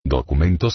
Documento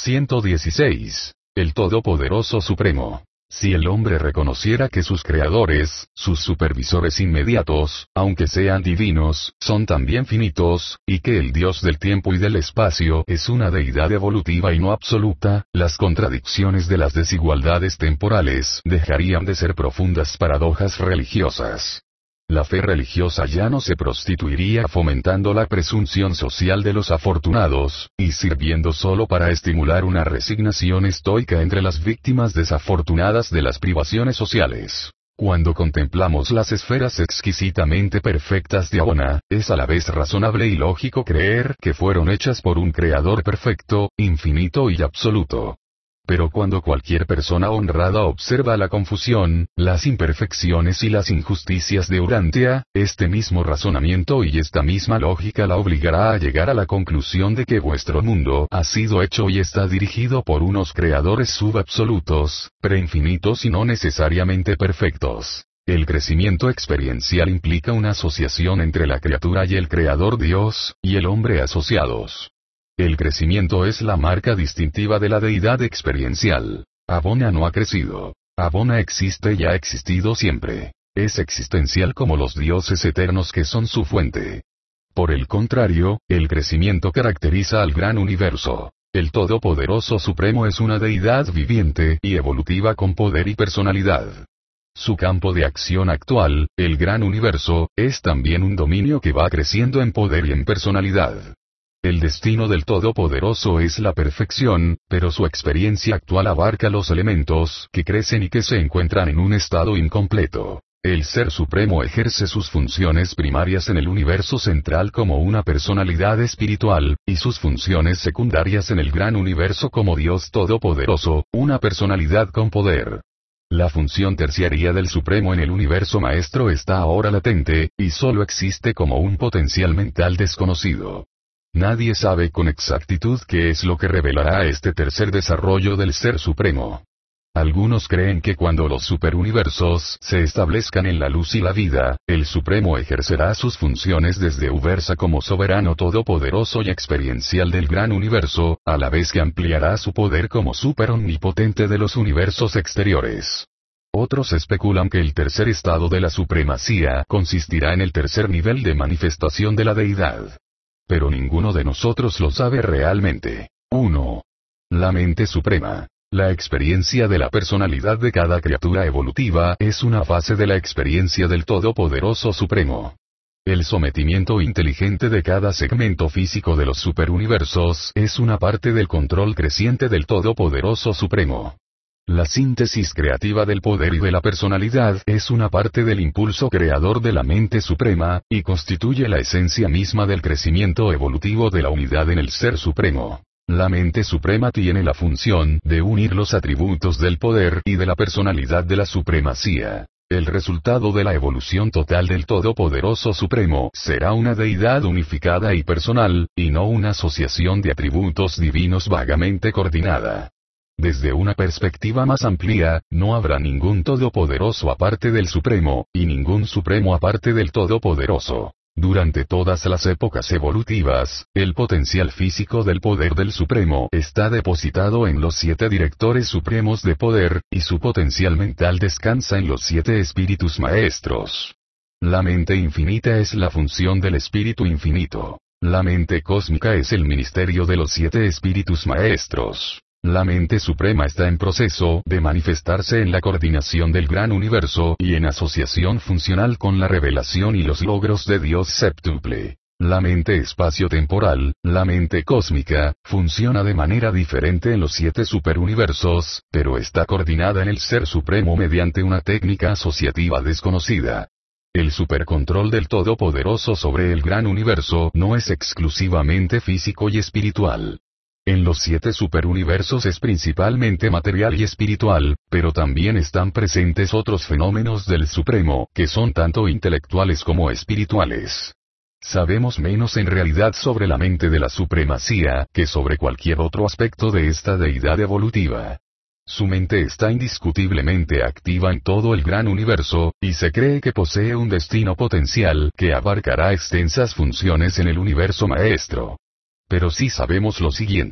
116. El Todopoderoso Supremo. Si el hombre reconociera que sus creadores, sus supervisores inmediatos, aunque sean divinos, son también finitos, y que el Dios del tiempo y del espacio es una deidad evolutiva y no absoluta, las contradicciones de las desigualdades temporales dejarían de ser profundas paradojas religiosas. La fe religiosa ya no se prostituiría fomentando la presunción social de los afortunados, y sirviendo solo para estimular una resignación estoica entre las víctimas desafortunadas de las privaciones sociales. Cuando contemplamos las esferas exquisitamente perfectas de Abona, es a la vez razonable y lógico creer que fueron hechas por un creador perfecto, infinito y absoluto. Pero cuando cualquier persona honrada observa la confusión, las imperfecciones y las injusticias de Urantia, este mismo razonamiento y esta misma lógica la obligará a llegar a la conclusión de que vuestro mundo ha sido hecho y está dirigido por unos creadores subabsolutos, preinfinitos y no necesariamente perfectos. El crecimiento experiencial implica una asociación entre la criatura y el creador Dios, y el hombre asociados. El crecimiento es la marca distintiva de la deidad experiencial. Abona no ha crecido. Abona existe y ha existido siempre. Es existencial como los dioses eternos que son su fuente. Por el contrario, el crecimiento caracteriza al gran universo. El Todopoderoso Supremo es una deidad viviente y evolutiva con poder y personalidad. Su campo de acción actual, el gran universo, es también un dominio que va creciendo en poder y en personalidad. El destino del Todopoderoso es la perfección, pero su experiencia actual abarca los elementos que crecen y que se encuentran en un estado incompleto. El Ser Supremo ejerce sus funciones primarias en el universo central como una personalidad espiritual, y sus funciones secundarias en el gran universo como Dios Todopoderoso, una personalidad con poder. La función terciaria del Supremo en el universo maestro está ahora latente, y solo existe como un potencial mental desconocido. Nadie sabe con exactitud qué es lo que revelará este tercer desarrollo del Ser Supremo. Algunos creen que cuando los superuniversos se establezcan en la luz y la vida, el Supremo ejercerá sus funciones desde Uversa como soberano todopoderoso y experiencial del gran universo, a la vez que ampliará su poder como superomnipotente de los universos exteriores. Otros especulan que el tercer estado de la supremacía consistirá en el tercer nivel de manifestación de la deidad. Pero ninguno de nosotros lo sabe realmente. 1. La mente suprema. La experiencia de la personalidad de cada criatura evolutiva es una fase de la experiencia del Todopoderoso Supremo. El sometimiento inteligente de cada segmento físico de los superuniversos es una parte del control creciente del Todopoderoso Supremo. La síntesis creativa del poder y de la personalidad es una parte del impulso creador de la mente suprema, y constituye la esencia misma del crecimiento evolutivo de la unidad en el Ser Supremo. La mente suprema tiene la función de unir los atributos del poder y de la personalidad de la supremacía. El resultado de la evolución total del Todopoderoso Supremo será una deidad unificada y personal, y no una asociación de atributos divinos vagamente coordinada. Desde una perspectiva más amplia, no habrá ningún todopoderoso aparte del Supremo, y ningún Supremo aparte del Todopoderoso. Durante todas las épocas evolutivas, el potencial físico del poder del Supremo está depositado en los 7 directores supremos de poder, y su potencial mental descansa en los 7 espíritus maestros. La mente infinita es la función del espíritu infinito. La mente cósmica es el ministerio de los 7 espíritus maestros. La mente suprema está en proceso de manifestarse en la coordinación del gran universo y en asociación funcional con la revelación y los logros de Dios séptuple. La mente espacio-temporal, la mente cósmica, funciona de manera diferente en los 7 superuniversos, pero está coordinada en el Ser Supremo mediante una técnica asociativa desconocida. El supercontrol del Todopoderoso sobre el gran universo no es exclusivamente físico y espiritual. En los 7 superuniversos es principalmente material y espiritual, pero también están presentes otros fenómenos del Supremo, que son tanto intelectuales como espirituales. Sabemos menos en realidad sobre la mente de la supremacía, que sobre cualquier otro aspecto de esta deidad evolutiva. Su mente está indiscutiblemente activa en todo el gran universo, y se cree que posee un destino potencial que abarcará extensas funciones en el universo maestro. Pero sí sabemos lo siguiente.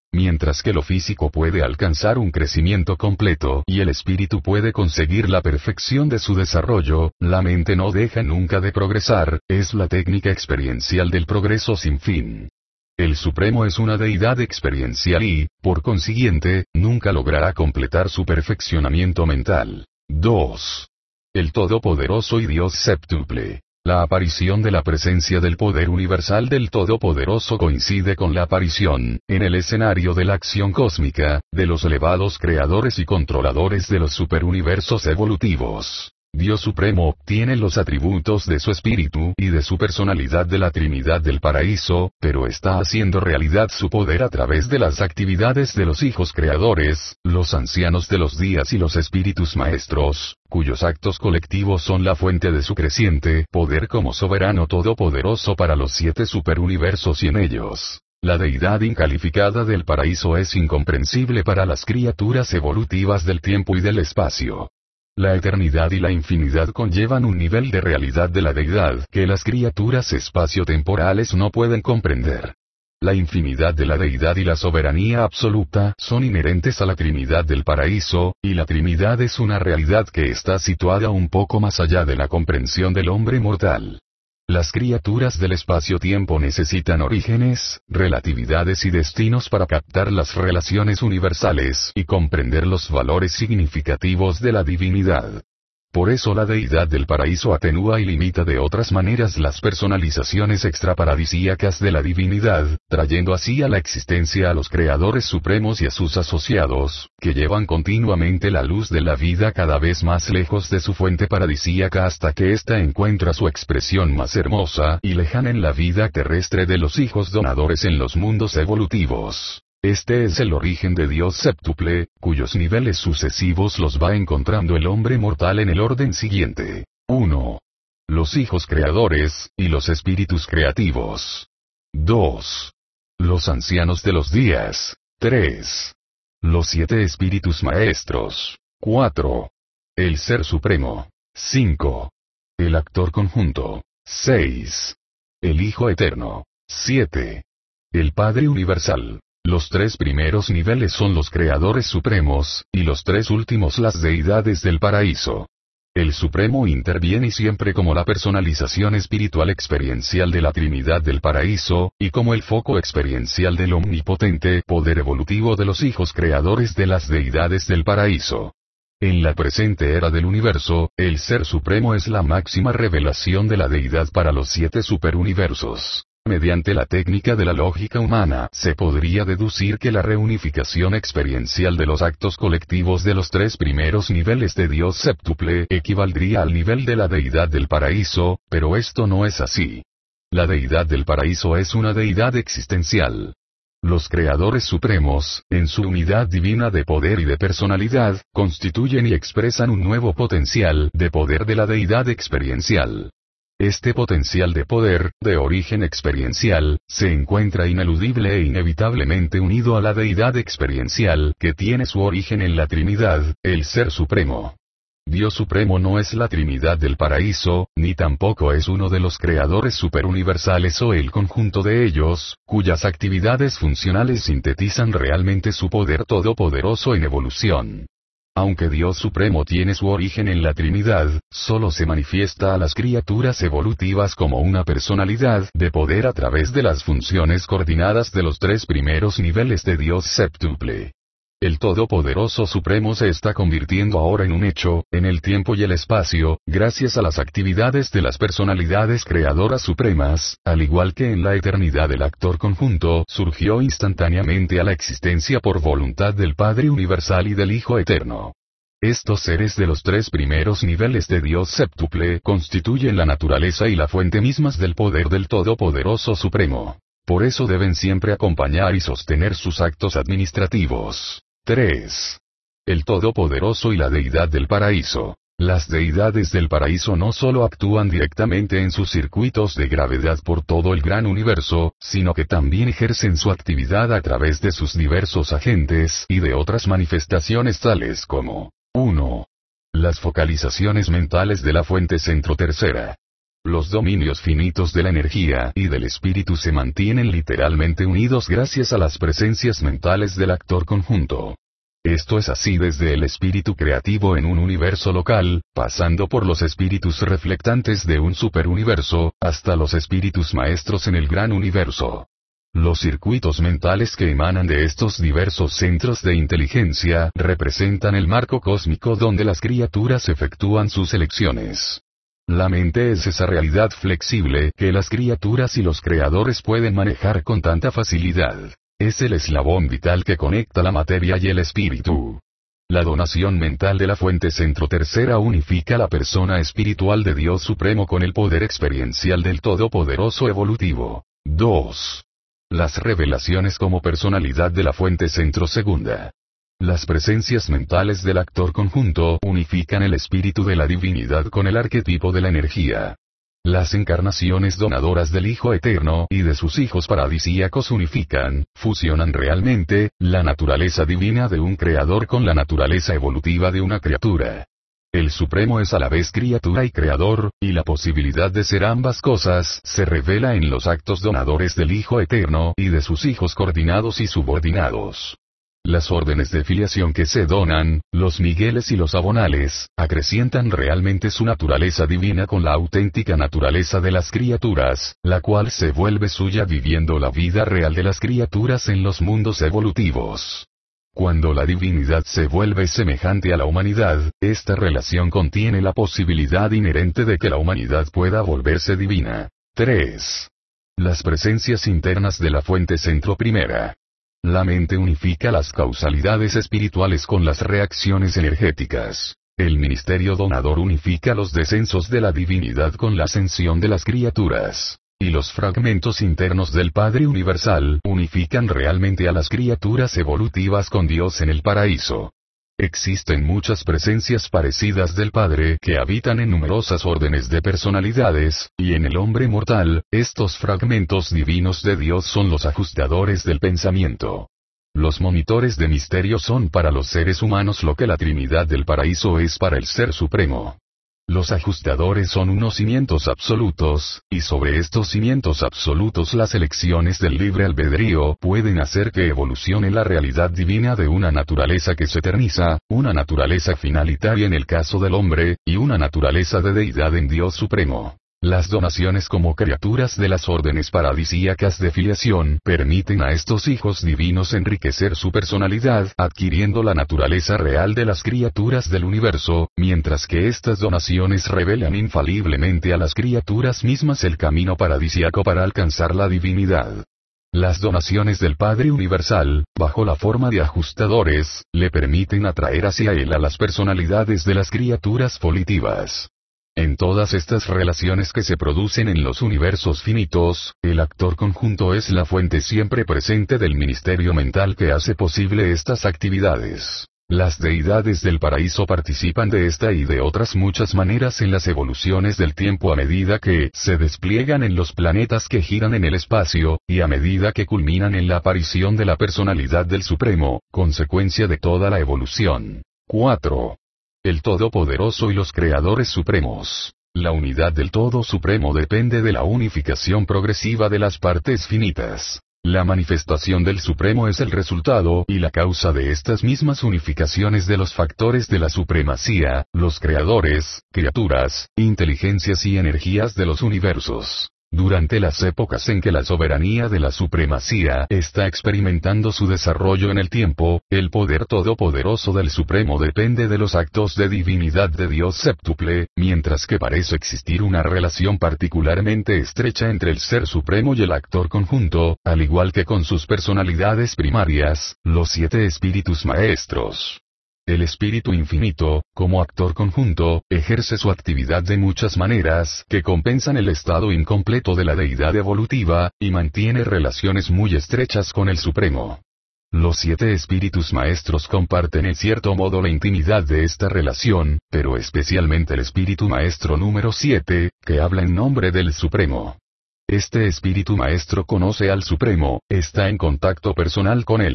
Mientras que lo físico puede alcanzar un crecimiento completo y el espíritu puede conseguir la perfección de su desarrollo, la mente no deja nunca de progresar, es la técnica experiencial del progreso sin fin. El Supremo es una deidad experiencial y, por consiguiente, nunca logrará completar su perfeccionamiento mental. 2. El Todopoderoso y Dios séptuple. La aparición de la presencia del poder universal del Todopoderoso coincide con la aparición, en el escenario de la acción cósmica, de los elevados creadores y controladores de los superuniversos evolutivos. Dios Supremo obtiene los atributos de su espíritu y de su personalidad de la Trinidad del Paraíso, pero está haciendo realidad su poder a través de las actividades de los hijos creadores, los ancianos de los días y los espíritus maestros, cuyos actos colectivos son la fuente de su creciente poder como soberano todopoderoso para los 7 superuniversos y en ellos. La deidad incalificada del paraíso es incomprensible para las criaturas evolutivas del tiempo y del espacio. La eternidad y la infinidad conllevan un nivel de realidad de la deidad que las criaturas espaciotemporales no pueden comprender. La infinidad de la deidad y la soberanía absoluta son inherentes a la Trinidad del Paraíso, y la Trinidad es una realidad que está situada un poco más allá de la comprensión del hombre mortal. Las criaturas del espacio-tiempo necesitan orígenes, relatividades y destinos para captar las relaciones universales y comprender los valores significativos de la divinidad. Por eso la deidad del paraíso atenúa y limita de otras maneras las personalizaciones extraparadisíacas de la divinidad, trayendo así a la existencia a los creadores supremos y a sus asociados, que llevan continuamente la luz de la vida cada vez más lejos de su fuente paradisíaca hasta que ésta encuentra su expresión más hermosa y lejana en la vida terrestre de los hijos donadores en los mundos evolutivos. Este es el origen de Dios séptuple, cuyos niveles sucesivos los va encontrando el hombre mortal en el orden siguiente. 1. Los hijos creadores, y los espíritus creativos. 2. Los ancianos de los días. 3. Los 7 espíritus maestros. 4. El Ser Supremo. 5. El Actor Conjunto. 6. El Hijo Eterno. 7. El Padre Universal. Los 3 primeros niveles son los creadores supremos, y los 3 últimos las deidades del paraíso. El Supremo interviene siempre como la personalización espiritual experiencial de la Trinidad del Paraíso, y como el foco experiencial del omnipotente poder evolutivo de los hijos creadores de las deidades del paraíso. En la presente era del universo, el Ser Supremo es la máxima revelación de la deidad para los 7 superuniversos. Mediante la técnica de la lógica humana, se podría deducir que la reunificación experiencial de los actos colectivos de los 3 primeros niveles de Dios séptuple equivaldría al nivel de la deidad del paraíso, pero esto no es así. La deidad del paraíso es una deidad existencial. Los creadores supremos, en su unidad divina de poder y de personalidad, constituyen y expresan un nuevo potencial de poder de la deidad experiencial. Este potencial de poder, de origen experiencial, se encuentra ineludible e inevitablemente unido a la deidad experiencial que tiene su origen en la Trinidad, el Ser Supremo. Dios Supremo no es la Trinidad del Paraíso, ni tampoco es uno de los creadores superuniversales o el conjunto de ellos, cuyas actividades funcionales sintetizan realmente su poder todopoderoso en evolución. Aunque Dios Supremo tiene su origen en la Trinidad, solo se manifiesta a las criaturas evolutivas como una personalidad de poder a través de las funciones coordinadas de los 3 primeros niveles de Dios séptuple. El Todopoderoso Supremo se está convirtiendo ahora en un hecho, en el tiempo y el espacio, gracias a las actividades de las personalidades creadoras supremas, al igual que en la eternidad el actor conjunto surgió instantáneamente a la existencia por voluntad del Padre Universal y del Hijo Eterno. Estos seres de los 3 primeros niveles de Dios séptuple constituyen la naturaleza y la fuente mismas del poder del Todopoderoso Supremo. Por eso deben siempre acompañar y sostener sus actos administrativos. 3. El Todopoderoso y la Deidad del Paraíso. Las deidades del paraíso no solo actúan directamente en sus circuitos de gravedad por todo el gran universo, sino que también ejercen su actividad a través de sus diversos agentes y de otras manifestaciones tales como 1. Las focalizaciones mentales de la fuente centro tercera. Los dominios finitos de la energía y del espíritu se mantienen literalmente unidos gracias a las presencias mentales del actor conjunto. Esto es así desde el espíritu creativo en un universo local, pasando por los espíritus reflectantes de un superuniverso, hasta los espíritus maestros en el gran universo. Los circuitos mentales que emanan de estos diversos centros de inteligencia representan el marco cósmico donde las criaturas efectúan sus elecciones. La mente es esa realidad flexible que las criaturas y los creadores pueden manejar con tanta facilidad. Es el eslabón vital que conecta la materia y el espíritu. La donación mental de la fuente centro tercera unifica la persona espiritual de Dios Supremo con el poder experiencial del Todopoderoso evolutivo. 2. Las revelaciones como personalidad de la fuente centro segunda. Las presencias mentales del actor conjunto unifican el espíritu de la divinidad con el arquetipo de la energía. Las encarnaciones donadoras del Hijo Eterno y de sus hijos paradisíacos fusionan realmente, la naturaleza divina de un creador con la naturaleza evolutiva de una criatura. El Supremo es a la vez criatura y creador, y la posibilidad de ser ambas cosas se revela en los actos donadores del Hijo Eterno y de sus hijos coordinados y subordinados. Las órdenes de filiación que se donan, los Migueles y los Abonales, acrecientan realmente su naturaleza divina con la auténtica naturaleza de las criaturas, la cual se vuelve suya viviendo la vida real de las criaturas en los mundos evolutivos. Cuando la divinidad se vuelve semejante a la humanidad, esta relación contiene la posibilidad inherente de que la humanidad pueda volverse divina. 3. Las presencias internas de la fuente centro primera. La mente unifica las causalidades espirituales con las reacciones energéticas. El ministerio donador unifica los descensos de la divinidad con la ascensión de las criaturas. Y los fragmentos internos del Padre Universal unifican realmente a las criaturas evolutivas con Dios en el paraíso. Existen muchas presencias parecidas del Padre que habitan en numerosas órdenes de personalidades, y en el hombre mortal, estos fragmentos divinos de Dios son los ajustadores del pensamiento. Los monitores de misterio son para los seres humanos lo que la Trinidad del Paraíso es para el Ser Supremo. Los ajustadores son unos cimientos absolutos, y sobre estos cimientos absolutos las elecciones del libre albedrío pueden hacer que evolucione la realidad divina de una naturaleza que se eterniza, una naturaleza finalitaria en el caso del hombre, y una naturaleza de deidad en Dios Supremo. Las donaciones como criaturas de las órdenes paradisíacas de filiación permiten a estos hijos divinos enriquecer su personalidad adquiriendo la naturaleza real de las criaturas del universo, mientras que estas donaciones revelan infaliblemente a las criaturas mismas el camino paradisíaco para alcanzar la divinidad. Las donaciones del Padre Universal, bajo la forma de ajustadores, le permiten atraer hacia él a las personalidades de las criaturas volitivas. En todas estas relaciones que se producen en los universos finitos, el actor conjunto es la fuente siempre presente del ministerio mental que hace posible estas actividades. Las deidades del paraíso participan de esta y de otras muchas maneras en las evoluciones del tiempo a medida que se despliegan en los planetas que giran en el espacio, y a medida que culminan en la aparición de la personalidad del Supremo, consecuencia de toda la evolución. 4. El Todopoderoso y los Creadores Supremos. La unidad del Todo Supremo depende de la unificación progresiva de las partes finitas. La manifestación del Supremo es el resultado y la causa de estas mismas unificaciones de los factores de la supremacía, los creadores, criaturas, inteligencias y energías de los universos. Durante las épocas en que la soberanía de la supremacía está experimentando su desarrollo en el tiempo, el poder todopoderoso del Supremo depende de los actos de divinidad de Dios séptuple, mientras que parece existir una relación particularmente estrecha entre el Ser Supremo y el actor conjunto, al igual que con sus personalidades primarias, los 7 espíritus maestros. El espíritu infinito, como actor conjunto, ejerce su actividad de muchas maneras que compensan el estado incompleto de la deidad evolutiva, y mantiene relaciones muy estrechas con el Supremo. Los 7 espíritus maestros comparten en cierto modo la intimidad de esta relación, pero especialmente el espíritu maestro número 7, que habla en nombre del Supremo. Este espíritu maestro conoce al Supremo, está en contacto personal con él.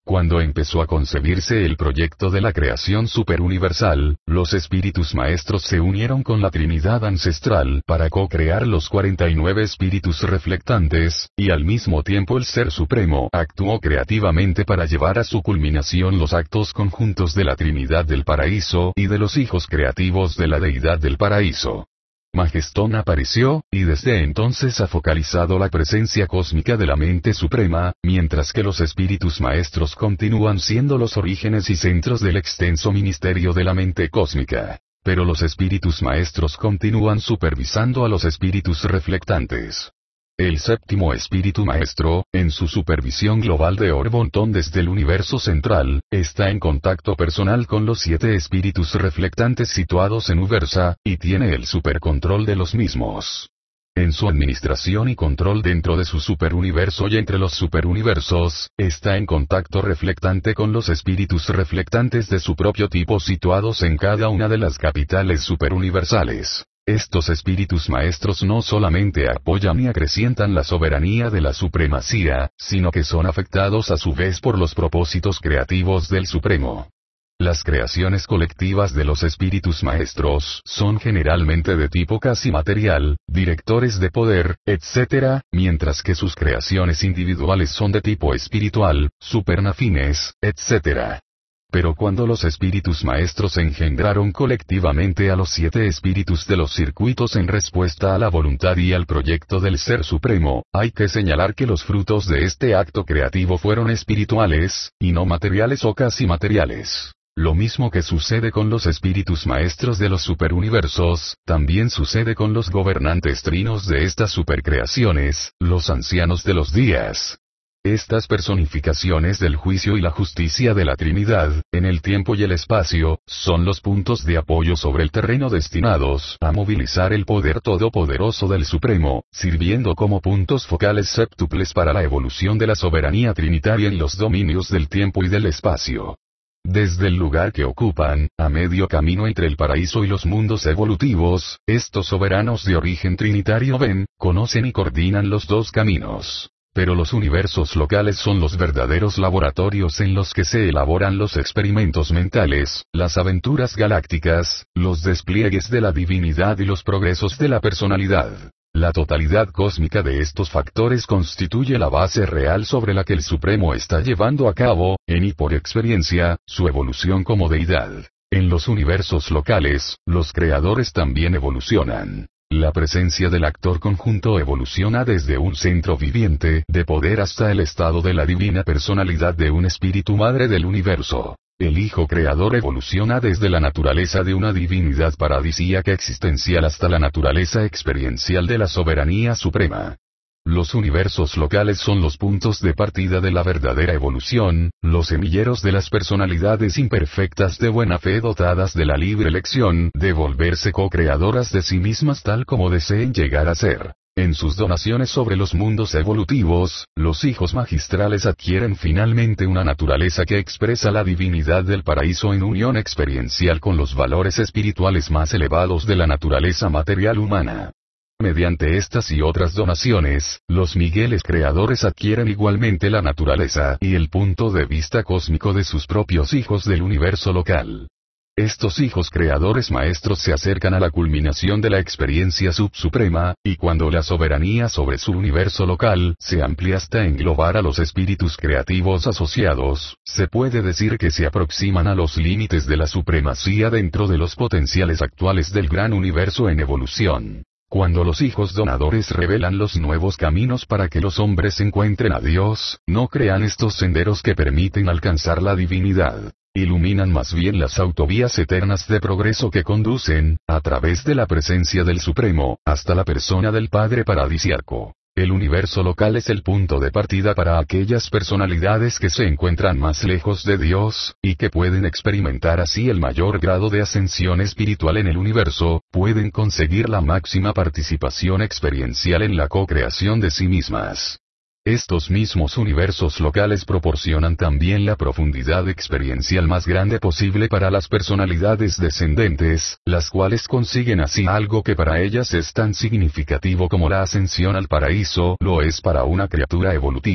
Cuando empezó a concebirse el proyecto de la creación superuniversal, los espíritus maestros se unieron con la Trinidad ancestral para co-crear los 49 espíritus reflectantes, y al mismo tiempo el Ser Supremo actuó creativamente para llevar a su culminación los actos conjuntos de la Trinidad del Paraíso y de los hijos creativos de la Deidad del Paraíso. Majestón apareció, y desde entonces ha focalizado la presencia cósmica de la mente suprema, mientras que los espíritus maestros continúan siendo los orígenes y centros del extenso ministerio de la mente cósmica. Pero los espíritus maestros continúan supervisando a los espíritus reflectantes. El séptimo espíritu maestro, en su supervisión global de Orbontón desde el universo central, está en contacto personal con los 7 espíritus reflectantes situados en Uversa, y tiene el supercontrol de los mismos. En su administración y control dentro de su superuniverso y entre los superuniversos, está en contacto reflectante con los espíritus reflectantes de su propio tipo situados en cada una de las capitales superuniversales. Estos espíritus maestros no solamente apoyan y acrecientan la soberanía de la supremacía, sino que son afectados a su vez por los propósitos creativos del Supremo. Las creaciones colectivas de los espíritus maestros son generalmente de tipo casi material, directores de poder, etc., mientras que sus creaciones individuales son de tipo espiritual, supernafines, etc. Pero cuando los espíritus maestros engendraron colectivamente a los 7 espíritus de los circuitos en respuesta a la voluntad y al proyecto del Ser Supremo, hay que señalar que los frutos de este acto creativo fueron espirituales, y no materiales o casi materiales. Lo mismo que sucede con los espíritus maestros de los superuniversos, también sucede con los gobernantes trinos de estas supercreaciones, los ancianos de los días. Estas personificaciones del juicio y la justicia de la Trinidad, en el tiempo y el espacio, son los puntos de apoyo sobre el terreno destinados a movilizar el poder todopoderoso del Supremo, sirviendo como puntos focales séptuples para la evolución de la soberanía trinitaria en los dominios del tiempo y del espacio. Desde el lugar que ocupan, a medio camino entre el paraíso y los mundos evolutivos, estos soberanos de origen trinitario ven, conocen y coordinan los dos caminos. Pero los universos locales son los verdaderos laboratorios en los que se elaboran los experimentos mentales, las aventuras galácticas, los despliegues de la divinidad y los progresos de la personalidad. La totalidad cósmica de estos factores constituye la base real sobre la que el Supremo está llevando a cabo, en y por experiencia, su evolución como deidad. En los universos locales, los creadores también evolucionan. La presencia del actor conjunto evoluciona desde un centro viviente de poder hasta el estado de la divina personalidad de un espíritu madre del universo. El Hijo Creador evoluciona desde la naturaleza de una divinidad paradisíaca existencial hasta la naturaleza experiencial de la soberanía suprema. Los universos locales son los puntos de partida de la verdadera evolución, los semilleros de las personalidades imperfectas de buena fe dotadas de la libre elección de volverse co-creadoras de sí mismas tal como deseen llegar a ser. En sus donaciones sobre los mundos evolutivos, los hijos magistrales adquieren finalmente una naturaleza que expresa la divinidad del paraíso en unión experiencial con los valores espirituales más elevados de la naturaleza material humana. Mediante estas y otras donaciones, los Migueles creadores adquieren igualmente la naturaleza y el punto de vista cósmico de sus propios hijos del universo local. Estos hijos creadores maestros se acercan a la culminación de la experiencia subsuprema, y cuando la soberanía sobre su universo local se amplia hasta englobar a los espíritus creativos asociados, se puede decir que se aproximan a los límites de la supremacía dentro de los potenciales actuales del gran universo en evolución. Cuando los hijos donadores revelan los nuevos caminos para que los hombres encuentren a Dios, no crean estos senderos que permiten alcanzar la divinidad. Iluminan más bien las autovías eternas de progreso que conducen, a través de la presencia del Supremo, hasta la persona del Padre Paradisiaco. El universo local es el punto de partida para aquellas personalidades que se encuentran más lejos de Dios, y que pueden experimentar así el mayor grado de ascensión espiritual en el universo, pueden conseguir la máxima participación experiencial en la co-creación de sí mismas. Estos mismos universos locales proporcionan también la profundidad experiencial más grande posible para las personalidades descendentes, las cuales consiguen así algo que para ellas es tan significativo como la ascensión al paraíso lo es para una criatura evolutiva.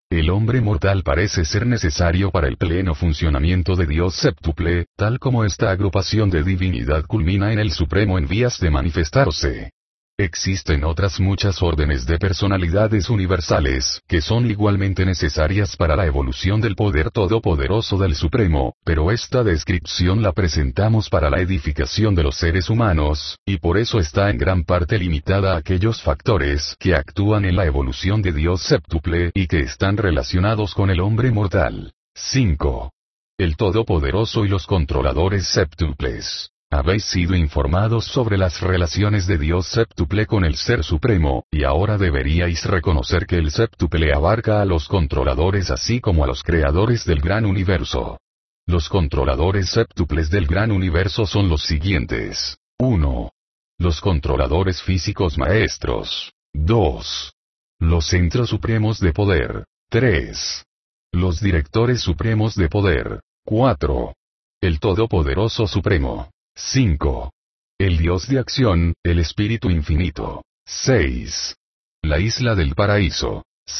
El hombre mortal parece ser necesario para el pleno funcionamiento de Dios séptuple, tal como esta agrupación de divinidad culmina en el Supremo en vías de manifestarse. Existen otras muchas órdenes de personalidades universales, que son igualmente necesarias para la evolución del poder todopoderoso del Supremo, pero esta descripción la presentamos para la edificación de los seres humanos, y por eso está en gran parte limitada a aquellos factores que actúan en la evolución de Dios séptuple y que están relacionados con el hombre mortal. 5. El Todopoderoso y los controladores séptuples. Habéis sido informados sobre las relaciones de Dios séptuple con el Ser Supremo, y ahora deberíais reconocer que el séptuple abarca a los controladores así como a los creadores del gran universo. Los controladores séptuples del gran universo son los siguientes. 1. Los controladores físicos maestros. 2. Los centros supremos de poder. 3. Los directores supremos de poder. 4. El Todopoderoso Supremo. 5. El Dios de acción, el Espíritu Infinito. 6. La Isla del Paraíso.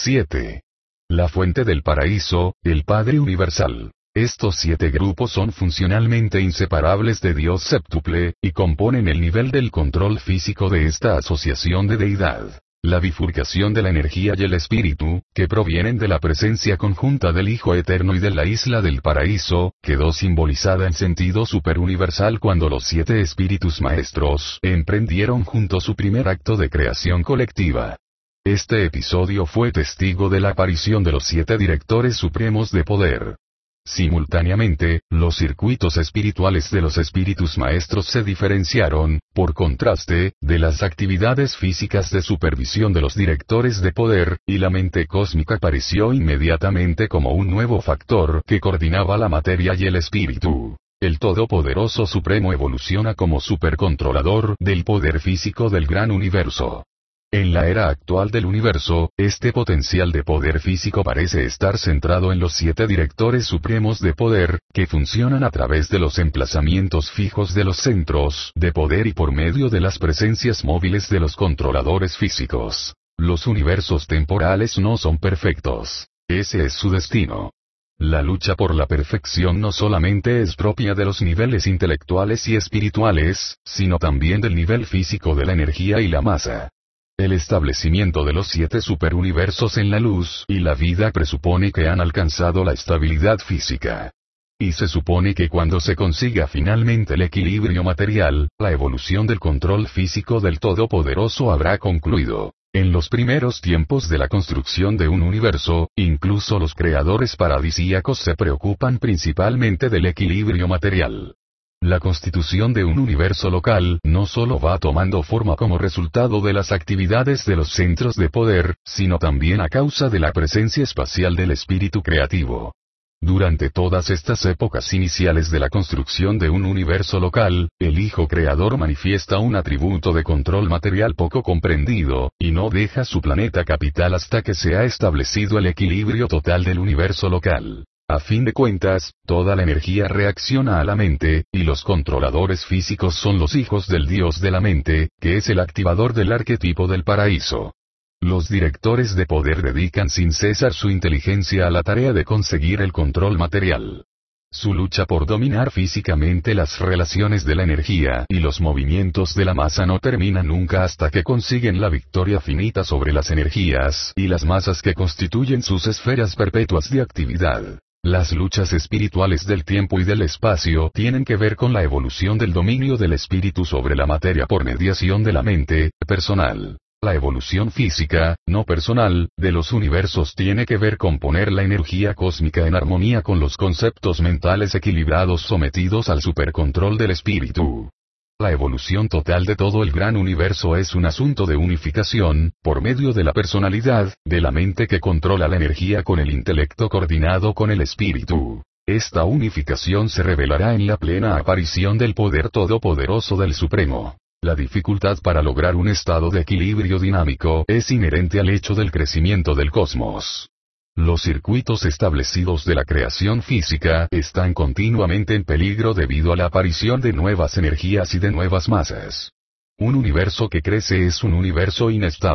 7. La Fuente del Paraíso, el Padre Universal. Estos 7 grupos son funcionalmente inseparables de Dios séptuple, y componen el nivel del control físico de esta asociación de deidad. La bifurcación de la energía y el espíritu, que provienen de la presencia conjunta del Hijo Eterno y de la Isla del Paraíso, quedó simbolizada en sentido superuniversal cuando los 7 espíritus maestros emprendieron juntos su primer acto de creación colectiva. Este episodio fue testigo de la aparición de los 7 directores supremos de poder. Simultáneamente, los circuitos espirituales de los espíritus maestros se diferenciaron, por contraste, de las actividades físicas de supervisión de los directores de poder, y la mente cósmica apareció inmediatamente como un nuevo factor que coordinaba la materia y el espíritu. El Todopoderoso Supremo evoluciona como supercontrolador del poder físico del gran universo. En la era actual del universo, este potencial de poder físico parece estar centrado en los 7 directores supremos de poder, que funcionan a través de los emplazamientos fijos de los centros de poder y por medio de las presencias móviles de los controladores físicos. Los universos temporales no son perfectos. Ese es su destino. La lucha por la perfección no solamente es propia de los niveles intelectuales y espirituales, sino también del nivel físico de la energía y la masa. El establecimiento de los 7 superuniversos en la luz y la vida presupone que han alcanzado la estabilidad física. Y se supone que cuando se consiga finalmente el equilibrio material, la evolución del control físico del Todopoderoso habrá concluido. En los primeros tiempos de la construcción de un universo, incluso los creadores paradisíacos se preocupan principalmente del equilibrio material. La constitución de un universo local no solo va tomando forma como resultado de las actividades de los centros de poder, sino también a causa de la presencia espacial del espíritu creativo. Durante todas estas épocas iniciales de la construcción de un universo local, el Hijo Creador manifiesta un atributo de control material poco comprendido, y no deja su planeta capital hasta que se ha establecido el equilibrio total del universo local. A fin de cuentas, toda la energía reacciona a la mente, y los controladores físicos son los hijos del Dios de la mente, que es el activador del arquetipo del paraíso. Los directores de poder dedican sin cesar su inteligencia a la tarea de conseguir el control material. Su lucha por dominar físicamente las relaciones de la energía y los movimientos de la masa no termina nunca hasta que consiguen la victoria finita sobre las energías y las masas que constituyen sus esferas perpetuas de actividad. Las luchas espirituales del tiempo y del espacio tienen que ver con la evolución del dominio del espíritu sobre la materia por mediación de la mente personal. La evolución física, no personal, de los universos tiene que ver con poner la energía cósmica en armonía con los conceptos mentales equilibrados sometidos al supercontrol del espíritu. La evolución total de todo el gran universo es un asunto de unificación, por medio de la personalidad, de la mente que controla la energía con el intelecto coordinado con el espíritu. Esta unificación se revelará en la plena aparición del poder todopoderoso del Supremo. La dificultad para lograr un estado de equilibrio dinámico es inherente al hecho del crecimiento del cosmos. Los circuitos establecidos de la creación física están continuamente en peligro debido a la aparición de nuevas energías y de nuevas masas. Un universo que crece es un universo inestable.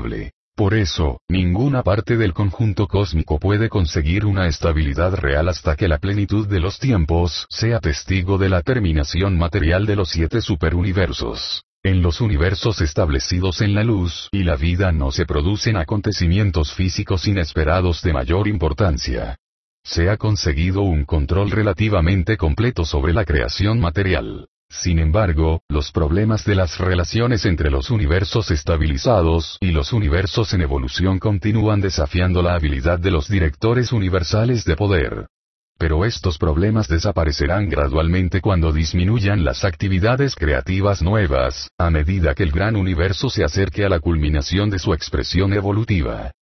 Por eso, ninguna parte del conjunto cósmico puede conseguir una estabilidad real hasta que la plenitud de los tiempos sea testigo de la terminación material de los 7 superuniversos. En los universos establecidos en la luz y la vida no se producen acontecimientos físicos inesperados de mayor importancia. Se ha conseguido un control relativamente completo sobre la creación material. Sin embargo, los problemas de las relaciones entre los universos estabilizados y los universos en evolución continúan desafiando la habilidad de los directores universales de poder. Pero estos problemas desaparecerán gradualmente cuando disminuyan las actividades creativas nuevas, a medida que el gran universo se acerque a la culminación de su expresión evolutiva.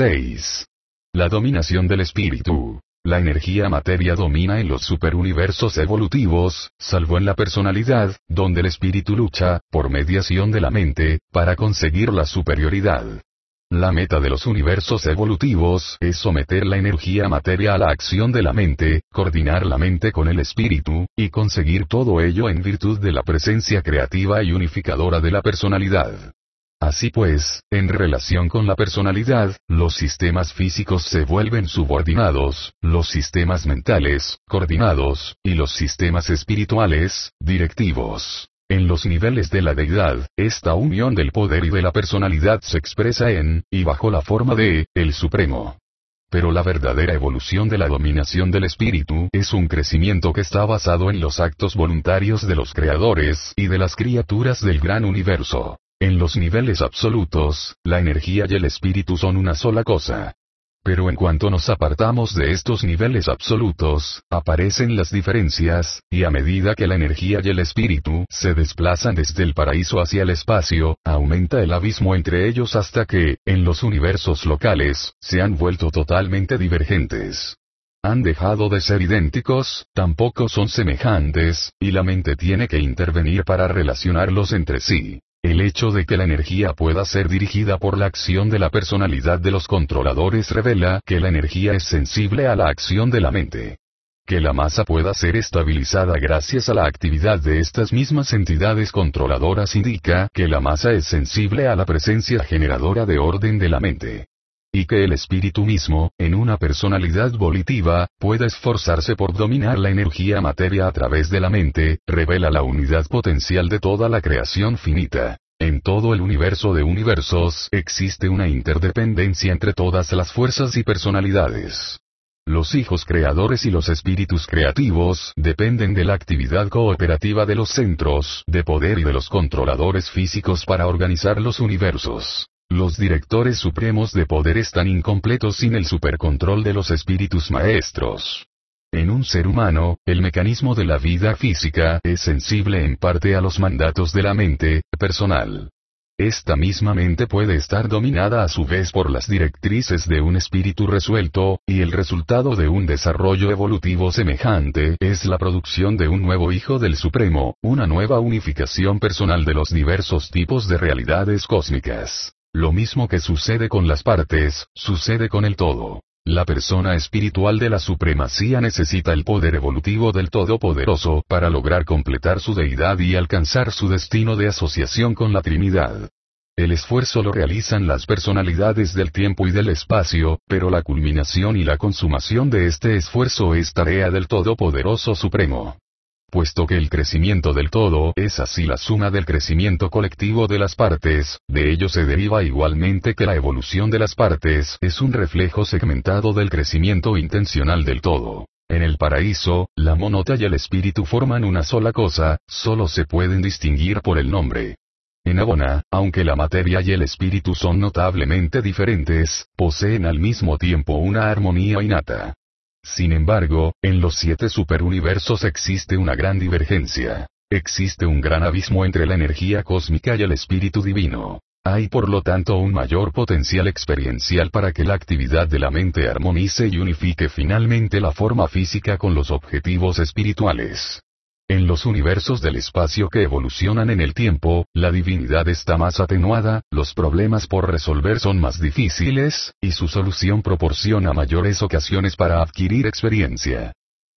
6. La dominación del espíritu. La energía materia domina en los superuniversos evolutivos, salvo en la personalidad, donde el espíritu lucha, por mediación de la mente, para conseguir la superioridad. La meta de los universos evolutivos es someter la energía materia a la acción de la mente, coordinar la mente con el espíritu, y conseguir todo ello en virtud de la presencia creativa y unificadora de la personalidad. Así pues, en relación con la personalidad, los sistemas físicos se vuelven subordinados, los sistemas mentales, coordinados, y los sistemas espirituales, directivos. En los niveles de la deidad, esta unión del poder y de la personalidad se expresa en, y bajo la forma de, el Supremo. Pero la verdadera evolución de la dominación del espíritu es un crecimiento que está basado en los actos voluntarios de los creadores y de las criaturas del gran universo. En los niveles absolutos, la energía y el espíritu son una sola cosa. Pero en cuanto nos apartamos de estos niveles absolutos, aparecen las diferencias, y a medida que la energía y el espíritu se desplazan desde el paraíso hacia el espacio, aumenta el abismo entre ellos hasta que, en los universos locales, se han vuelto totalmente divergentes. Han dejado de ser idénticos, tampoco son semejantes, y la mente tiene que intervenir para relacionarlos entre sí. El hecho de que la energía pueda ser dirigida por la acción de la personalidad de los controladores revela que la energía es sensible a la acción de la mente. Que la masa pueda ser estabilizada gracias a la actividad de estas mismas entidades controladoras indica que la masa es sensible a la presencia generadora de orden de la mente. Y que el espíritu mismo, en una personalidad volitiva, pueda esforzarse por dominar la energía materia a través de la mente, revela la unidad potencial de toda la creación finita. En todo el universo de universos existe una interdependencia entre todas las fuerzas y personalidades. Los hijos creadores y los espíritus creativos dependen de la actividad cooperativa de los centros de poder y de los controladores físicos para organizar los universos. Los directores supremos de poder están incompletos sin el supercontrol de los espíritus maestros. En un ser humano, el mecanismo de la vida física es sensible en parte a los mandatos de la mente personal. Esta misma mente puede estar dominada a su vez por las directrices de un espíritu resuelto, y el resultado de un desarrollo evolutivo semejante es la producción de un nuevo hijo del Supremo, una nueva unificación personal de los diversos tipos de realidades cósmicas. Lo mismo que sucede con las partes, sucede con el todo. La persona espiritual de la supremacía necesita el poder evolutivo del Todopoderoso para lograr completar su deidad y alcanzar su destino de asociación con la Trinidad. El esfuerzo lo realizan las personalidades del tiempo y del espacio, pero la culminación y la consumación de este esfuerzo es tarea del Todopoderoso Supremo. Puesto que el crecimiento del todo es así la suma del crecimiento colectivo de las partes, de ello se deriva igualmente que la evolución de las partes es un reflejo segmentado del crecimiento intencional del todo. En el paraíso, la monota y el espíritu forman una sola cosa, solo se pueden distinguir por el nombre. En Abona, aunque la materia y el espíritu son notablemente diferentes, poseen al mismo tiempo una armonía innata. Sin embargo, en los 7 superuniversos existe una gran divergencia. Existe un gran abismo entre la energía cósmica y el espíritu divino. Hay por lo tanto un mayor potencial experiencial para que la actividad de la mente armonice y unifique finalmente la forma física con los objetivos espirituales. En los universos del espacio que evolucionan en el tiempo, la divinidad está más atenuada, los problemas por resolver son más difíciles, y su solución proporciona mayores ocasiones para adquirir experiencia.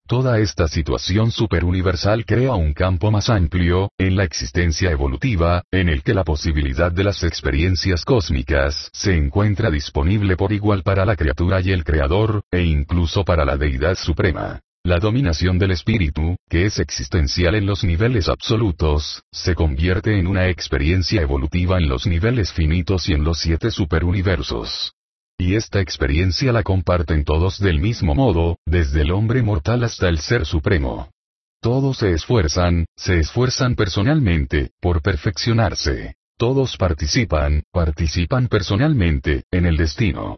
Toda esta situación superuniversal crea un campo más amplio, en la existencia evolutiva, en el que la posibilidad de las experiencias cósmicas se encuentra disponible por igual para la criatura y el creador, e incluso para la deidad suprema. La dominación del espíritu, que es existencial en los niveles absolutos, se convierte en una experiencia evolutiva en los niveles finitos y en los 7 superuniversos. Y esta experiencia la comparten todos del mismo modo, desde el hombre mortal hasta el Ser Supremo. Todos se esfuerzan personalmente, por perfeccionarse. Todos participan personalmente, en el destino.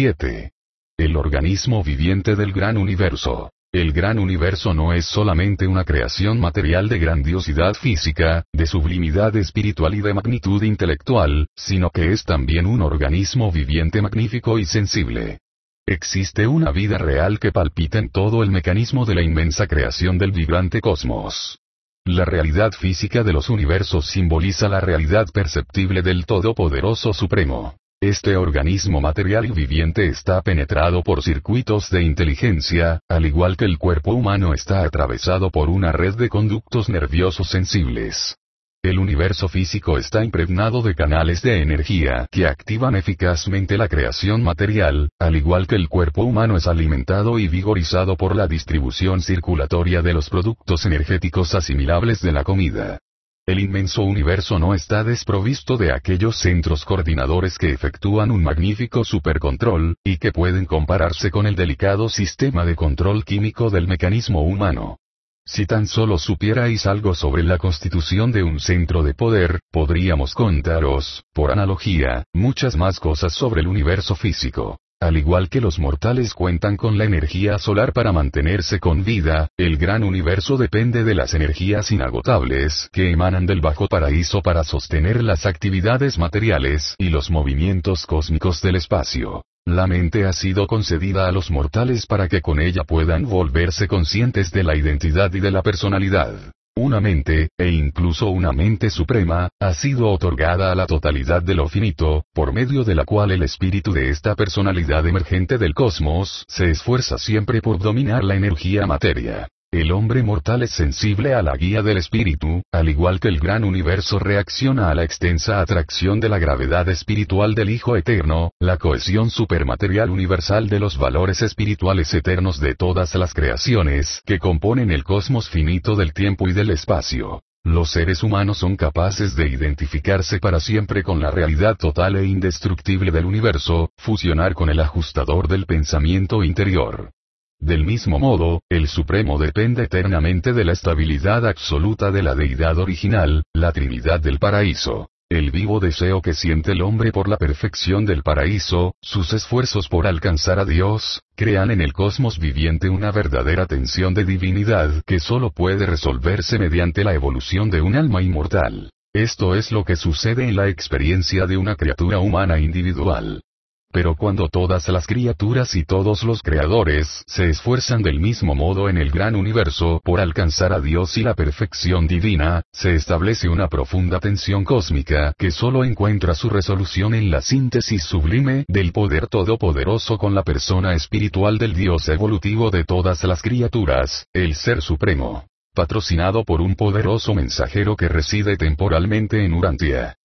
7. El organismo viviente del gran universo. El gran universo no es solamente una creación material de grandiosidad física, de sublimidad espiritual y de magnitud intelectual, sino que es también un organismo viviente magnífico y sensible. Existe una vida real que palpita en todo el mecanismo de la inmensa creación del vibrante cosmos. La realidad física de los universos simboliza la realidad perceptible del Todopoderoso Supremo. Este organismo material y viviente está penetrado por circuitos de inteligencia, al igual que el cuerpo humano está atravesado por una red de conductos nerviosos sensibles. El universo físico está impregnado de canales de energía que activan eficazmente la creación material, al igual que el cuerpo humano es alimentado y vigorizado por la distribución circulatoria de los productos energéticos asimilables de la comida. El inmenso universo no está desprovisto de aquellos centros coordinadores que efectúan un magnífico supercontrol, y que pueden compararse con el delicado sistema de control químico del mecanismo humano. Si tan solo supierais algo sobre la constitución de un centro de poder, podríamos contaros, por analogía, muchas más cosas sobre el universo físico. Al igual que los mortales cuentan con la energía solar para mantenerse con vida, el gran universo depende de las energías inagotables que emanan del bajo paraíso para sostener las actividades materiales y los movimientos cósmicos del espacio. La mente ha sido concedida a los mortales para que con ella puedan volverse conscientes de la identidad y de la personalidad. Una mente, e incluso una mente suprema, ha sido otorgada a la totalidad de lo finito, por medio de la cual el espíritu de esta personalidad emergente del cosmos se esfuerza siempre por dominar la energía materia. El hombre mortal es sensible a la guía del espíritu, al igual que el gran universo reacciona a la extensa atracción de la gravedad espiritual del Hijo Eterno, la cohesión supermaterial universal de los valores espirituales eternos de todas las creaciones que componen el cosmos finito del tiempo y del espacio. Los seres humanos son capaces de identificarse para siempre con la realidad total e indestructible del universo, fusionar con el ajustador del pensamiento interior. Del mismo modo, el Supremo depende eternamente de la estabilidad absoluta de la deidad original, la Trinidad del Paraíso. El vivo deseo que siente el hombre por la perfección del paraíso, sus esfuerzos por alcanzar a Dios, crean en el cosmos viviente una verdadera tensión de divinidad que solo puede resolverse mediante la evolución de un alma inmortal. Esto es lo que sucede en la experiencia de una criatura humana individual. Pero cuando todas las criaturas y todos los creadores se esfuerzan del mismo modo en el gran universo por alcanzar a Dios y la perfección divina, se establece una profunda tensión cósmica que solo encuentra su resolución en la síntesis sublime del poder todopoderoso con la persona espiritual del Dios evolutivo de todas las criaturas, el Ser Supremo. Patrocinado por un poderoso mensajero que reside temporalmente en Urantia.